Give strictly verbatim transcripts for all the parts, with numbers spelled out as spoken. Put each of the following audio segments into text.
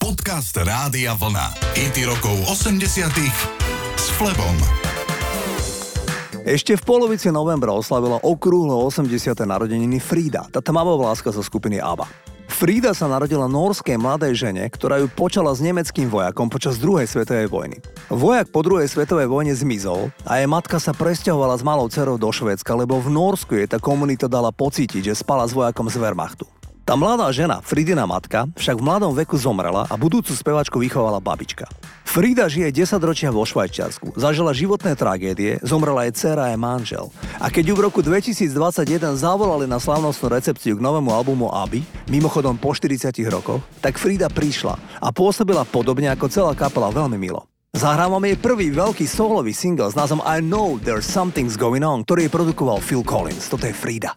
Podcast Rádia Vlna. Hity rokov osemdesiatych s Flebom. Ešte v polovici novembra oslavila okrúhle osemdesiate narodeniny Frida, tá tmavovláska zo skupiny ABBA. Frida sa narodila nórskej mladej žene, ktorá ju počala s nemeckým vojakom počas druhej svetovej vojny. Vojak po druhej svetovej vojne zmizol a jej matka sa presťahovala s malou dcerou do Švédska, lebo v Nórsku jej tá komunita dala pocítiť, že spala s vojakom z Wehrmachtu. Tá mladá žena, Fridina matka, však v mladom veku zomrela a budúcu speváčku vychovala babička. Frida žije desaťročia vo Švajčiarsku, zažila životné tragédie, zomrela jej dcéra aj manžel. A keď ju v roku dvetisícdvadsaťjeden zavolali na slávnostnú recepciu k novému albumu ABBY, mimochodom po štyridsiatich rokoch, tak Frida prišla a pôsobila podobne ako celá kapela veľmi milo. Zahrávam jej prvý veľký solový single s názvom I Know There's Something's Going On, ktorý jej produkoval Phil Collins. Toto je Frida.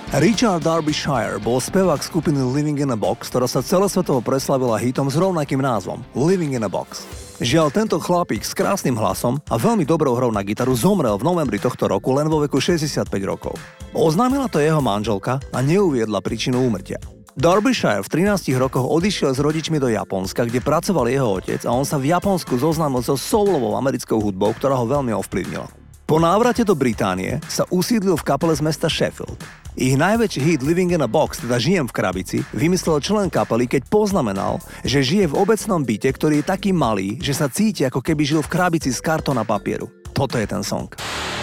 Richard Derbyshire bol spevák skupiny Living in a Box, ktorá sa celosvetovo preslavila hitom s rovnakým názvom Living in a Box. Žiaľ, tento chlapík s krásnym hlasom a veľmi dobrou hrou na gitaru zomrel v novembri tohto roku len vo veku šesťdesiatpäť rokov. Oznámila to jeho manželka a neuviedla príčinu úmrtia. Derbyshire v trinástich rokoch odišiel s rodičmi do Japonska, kde pracoval jeho otec a on sa v Japonsku zoznámil so soulovou americkou hudbou, ktorá ho veľmi ovplyvnila. Po návrate do Británie sa usídlil v kapele z mesta Sheffield. Ich najväčší hit Living in a Box, teda Žijem v krabici, vymyslel člen kapely, keď poznamenal, že žije v obecnom byte, ktorý je taký malý, že sa cíti, ako keby žil v krabici z kartóna papieru. Toto je ten song.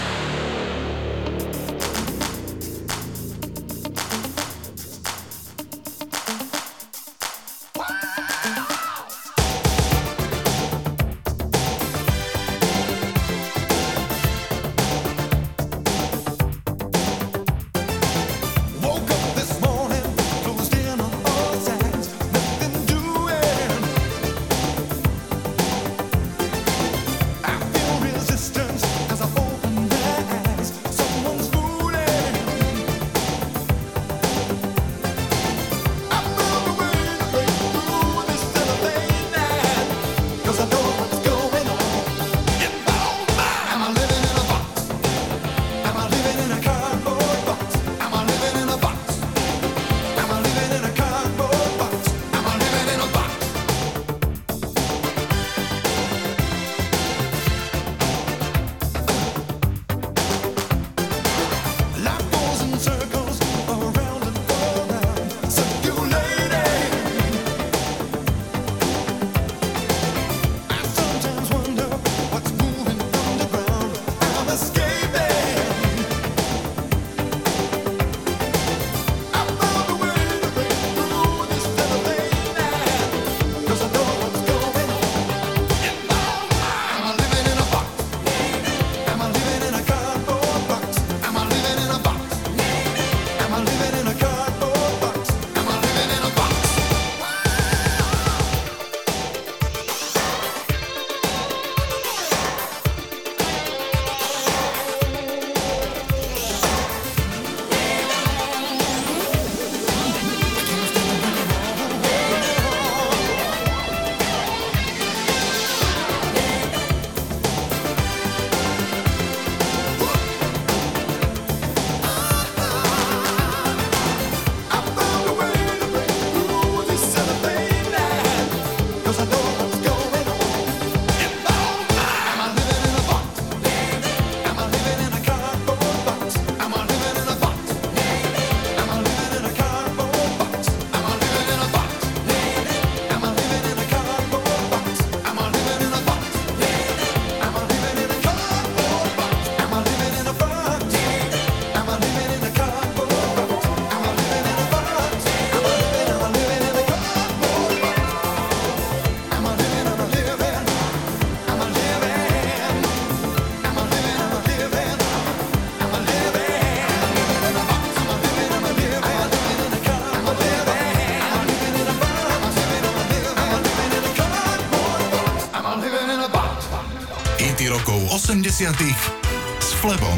rokov osemdesiatych s Flebom.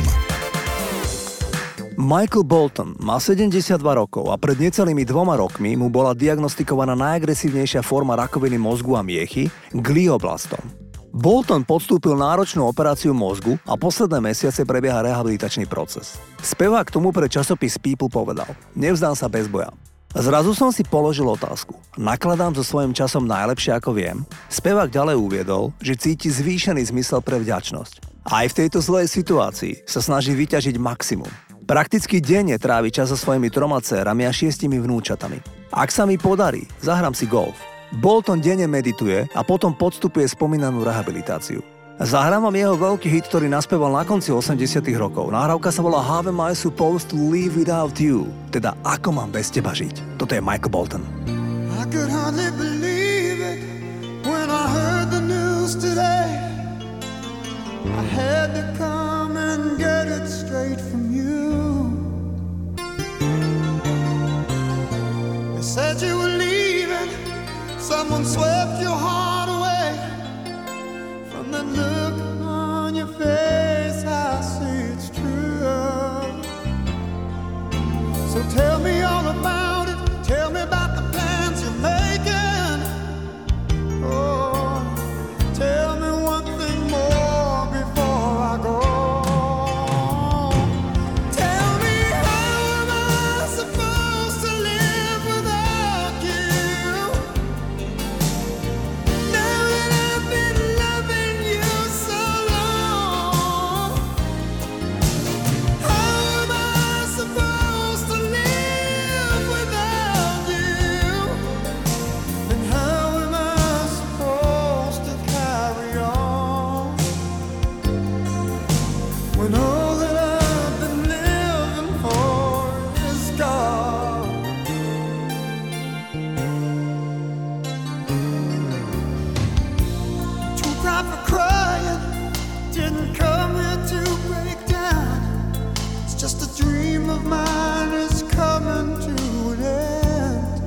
Michael Bolton má sedemdesiatdva rokov a pred necelými dvoma rokmi mu bola diagnostikovaná najagresívnejšia forma rakoviny mozgu a miechy, glioblastom. Bolton podstúpil náročnú operáciu mozgu a posledné mesiace prebieha rehabilitačný proces. Spevák k tomu pre časopis People povedal: "Nevzdám sa bez boja." Zrazu som si položil otázku. Nakladám so svojím časom najlepšie ako viem? Spevák ďalej uviedol, že cíti zvýšený zmysel pre vďačnosť. Aj v tejto zlej situácii sa snaží vyťažiť maximum. Prakticky denne trávi čas so svojimi troma dcérami a šiestimi vnúčatami. Ak sa mi podarí, zahrám si golf. Bolton denne medituje a potom podstupuje spomínanú rehabilitáciu. Zahrám vám jeho veľký hit, ktorý naspieval na konci osemdesiatych rokov. Nahrávka sa volá How Am I Supposed to Live Without You? Teda Ako mám bez teba žiť? Toto je Michael Bolton. I could hardly believe it when I heard the news today. I had to come and get it straight from you. They said you were leaving. Someone swept your heart away. From the look on your face, I see it's true. So So tell me all about it. Tell me about the plans you're making. Oh, tell me one thing more before I go. Tell me, how am I supposed to live without you? Now that I've been loving you so long, how am I supposed to live without you? And how am I supposed to carry on when all that I've been living for is gone? Too proud for crying, didn't come here to break down. It's just a dream of mine is coming to an end.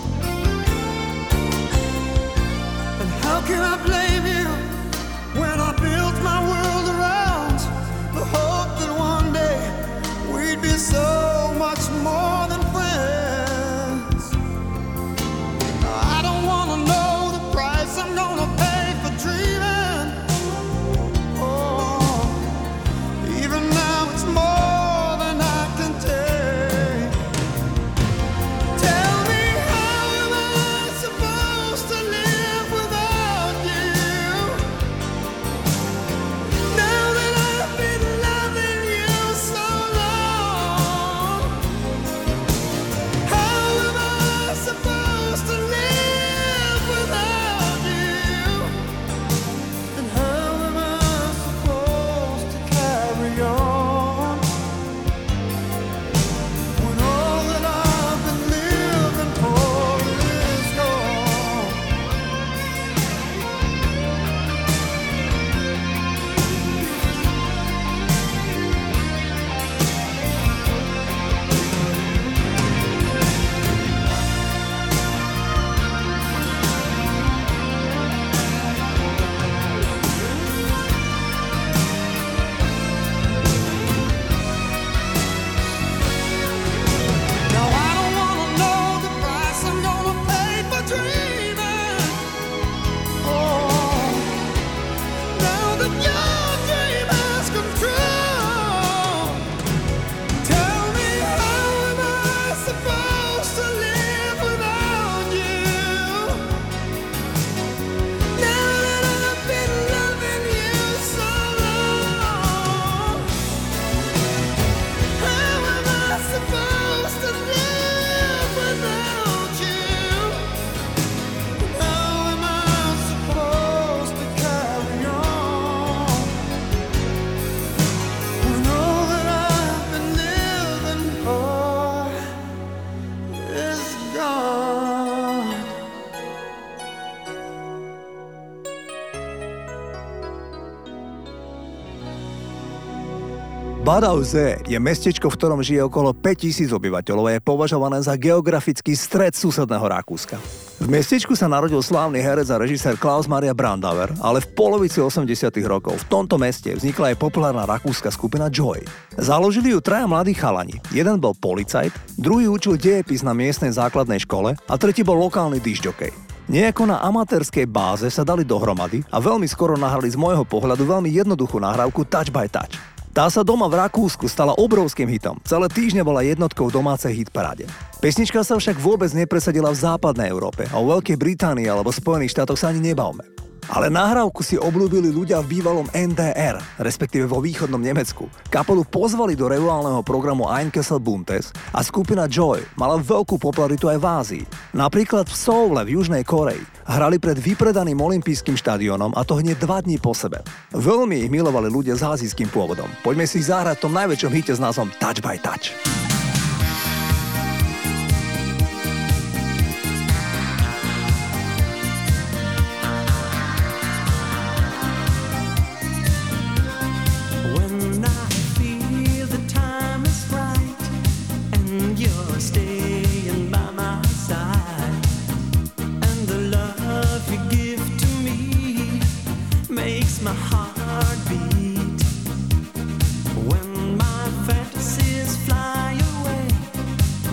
And how can I blame you when I built my world around the hope that one day we'd be so much more than friends? I don't wanna know the price I'm gonna pay for dreaming. Oh, even now it's more than I can take. Tell me, how am I supposed to live without you? Now that I've been loving you so long, how am I supposed to live without you? And how am I supposed to carry on when all that I've been living for is gone? Now I don't wanna know the price I'm gonna pay for dreaming. Oh, now that your dream has come true, tell me, how am I supposed to live without you? Now that I've been loving you so long, how am I supposed to live without you? How am I supposed to carry on when all that I've been living for is gone? Badajoz je mestečko, v ktorom žije okolo päťtisíc obyvateľov a je považované za geografický stred susedného Rakúska. V mestečku sa narodil slávny herec a režisér Klaus Maria Brandauer, ale v polovici osemdesiatych rokov v tomto meste vznikla aj populárna rakúska skupina Joy. Založili ju traja mladí chalani. Jeden bol policajt, druhý učil dejepis na miestnej základnej škole a tretí bol lokálny discjockey. Nejako na amatérskej báze sa dali dohromady a veľmi skoro nahrali z môjho pohľadu veľmi jednoduchú nahrávku Touch by Touch. Tá sa doma v Rakúsku stala obrovským hitom. Celé týždne bola jednotkou v domácej hitparáde. Pesnička sa však vôbec nepresadila v západnej Európe a o Veľkej Británii alebo Spojených štátoch sa ani nebavme. Ale nahrávku si obľúbili ľudia v bývalom en dé er, respektíve vo východnom Nemecku. Kapelu pozvali do regulárneho programu Ein Kessel Buntes a skupina Joy mala veľkú popularitu aj v Ázii. Napríklad v Soule v Južnej Koreji hrali pred vypredaným olympijským štadiónom a to hneď dva dní po sebe. Veľmi ich milovali ľudia s ázijským pôvodom. Poďme si zahrať v tom najväčšom hite s názvom Touch by Touch. My heart beat when my fantasies fly away.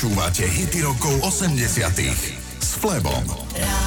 Počúvate hity rokov osemdesiatych s Flebom. Rádio